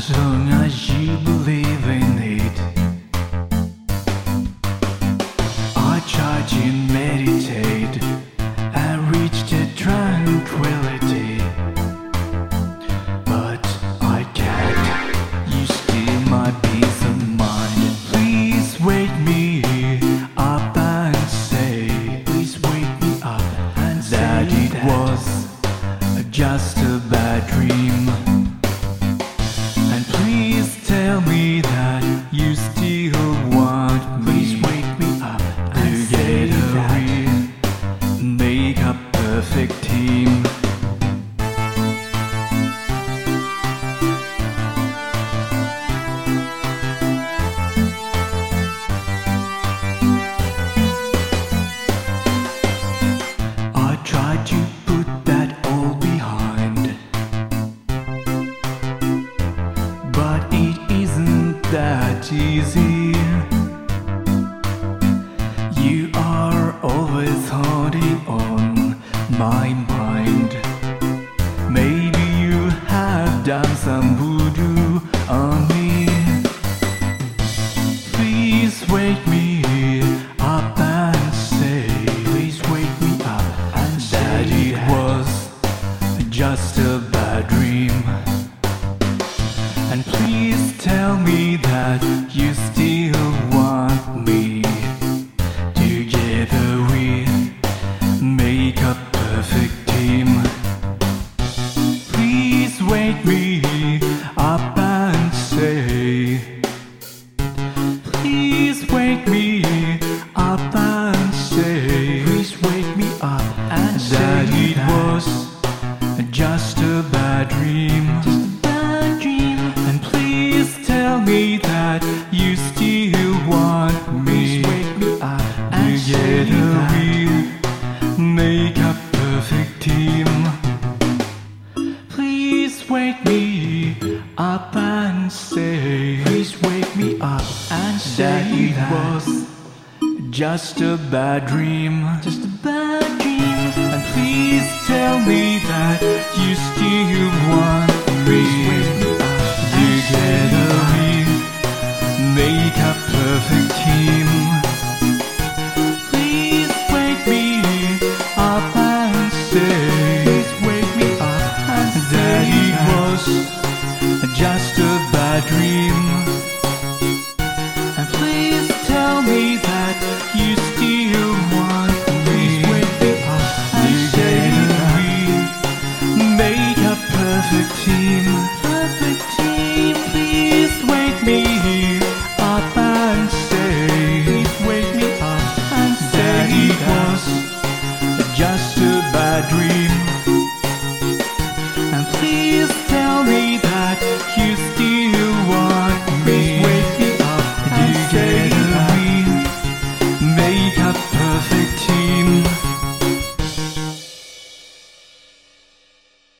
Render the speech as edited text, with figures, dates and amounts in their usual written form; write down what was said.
As long as you believe in it, I try to meditate and reach the tranquility, but I can't. You steal my peace of mind. Please wake me up and say, please wake me up and say that it was just a bad dream. And please tell me that you still want me. Please wake me up and say that we make a perfect team. I tried to put that all behind, but it isn't that easy. You are always haunting on my mind. Maybe you have done some voodoo on me. Please wake me up and say, please wake me up and say that it was just a bad dream. And please tell me that you still want me. Together we make a perfect team. Please wake me up and say, please wake me up and say, please wake me up and say that it was just a bad dream. And please tell me that you still want me. Wake me up and together we make a perfect team. Please wake me up and say, please wake me up and say that it was just a bad dream. Just a bad dream. And please tell me that you still want me. Together we make a perfect team. Please wake me up and say, please wake me up and say that it was just a bad dream.